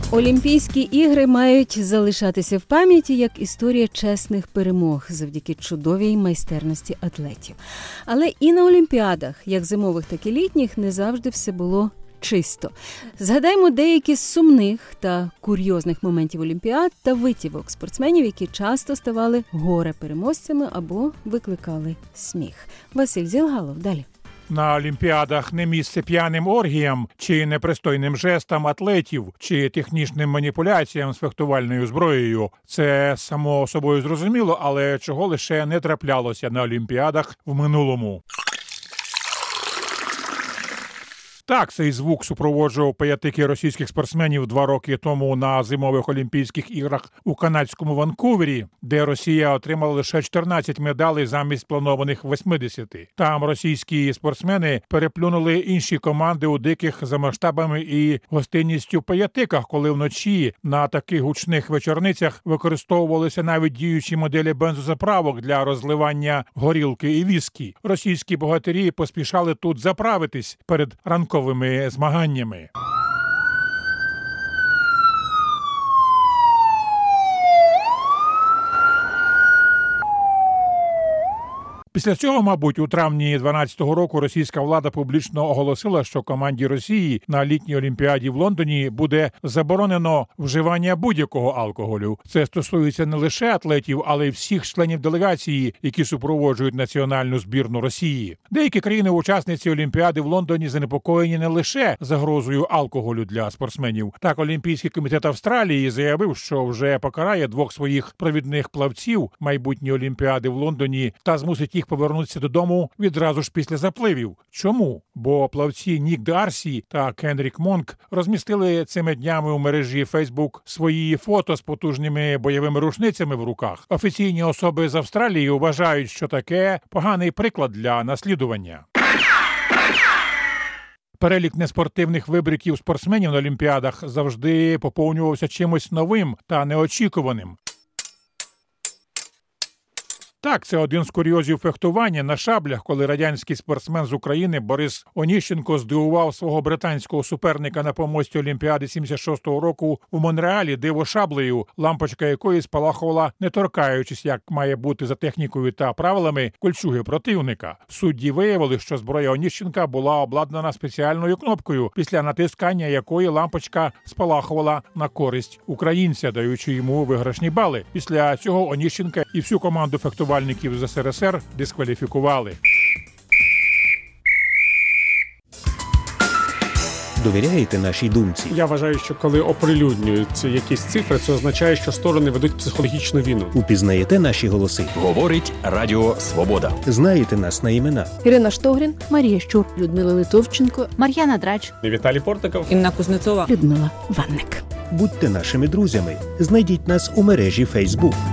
Олімпійські ігри мають залишатися в пам'яті як історія чесних перемог завдяки чудовій майстерності атлетів. Але і на Олімпіадах, як зимових, так і літніх, не завжди все було чисто. Згадаймо деякі з сумних та курйозних моментів Олімпіад та витівок спортсменів, які часто ставали горе-переможцями або викликали сміх. Василь Зілгалов, далі. На Олімпіадах не місце п'яним оргіям, чи непристойним жестам атлетів, чи технічним маніпуляціям з фехтувальною зброєю. Це само собою зрозуміло, але чого лише не траплялося на Олімпіадах в минулому. Так, цей звук супроводжував п'ятики російських спортсменів 2 роки тому на зимових Олімпійських іграх у канадському Ванкувері, де Росія отримала лише 14 медалей замість планованих 80. Там російські спортсмени переплюнули інші команди у диких за масштабами і гостинністю п'ятиках, коли вночі на таких гучних вечорницях використовувалися навіть діючі моделі бензозаправок для розливання горілки і віскі. Російські богатирі поспішали тут заправитись перед ранковими змаганнями. Після цього, мабуть, у травні 12-го року російська влада публічно оголосила, що команді Росії на літній Олімпіаді в Лондоні буде заборонено вживання будь-якого алкоголю. Це стосується не лише атлетів, але й всіх членів делегації, які супроводжують національну збірну Росії. Деякі країни-учасниці Олімпіади в Лондоні занепокоєні не лише загрозою алкоголю для спортсменів. Так, Олімпійський комітет Австралії заявив, що вже покарає 2 своїх провідних плавців майбутньої Олімпіади в Лондоні та змусить їх повернутися додому відразу ж після запливів. Чому? Бо плавці Нік Дарсі та Кенрік Монк розмістили цими днями у мережі Facebook свої фото з потужними бойовими рушницями в руках. Офіційні особи з Австралії вважають, що таке поганий приклад для наслідування. Перелік неспортивних вибриків спортсменів на Олімпіадах завжди поповнювався чимось новим та неочікуваним. Так, це один з курйозів фехтування на шаблях, коли радянський спортсмен з України Борис Оніщенко здивував свого британського суперника на помості Олімпіади 76-го року в Монреалі дивошаблею, лампочка якої спалахувала, не торкаючись, як має бути за технікою та правилами, кольчуги противника. Судді виявили, що зброя Оніщенка була обладнана спеціальною кнопкою, після натискання якої лампочка спалахувала на користь українця, даючи йому виграшні бали. Після цього Оніщенка і всю команду фехтувальників з СРСР дискваліфікували. Довіряєте нашій думці? Я вважаю, що коли оприлюднюються якісь цифри, це означає, що сторони ведуть психологічну війну. Упізнаєте наші голоси? Говорить Радіо Свобода. Знаєте нас на імена? Ірина Штогрін, Марія Щур, Людмила Литовченко, Мар'яна Драч, Віталій Портников, Інна Кузнецова, Людмила Ванник. Будьте нашими друзями. Знайдіть нас у мережі Facebook.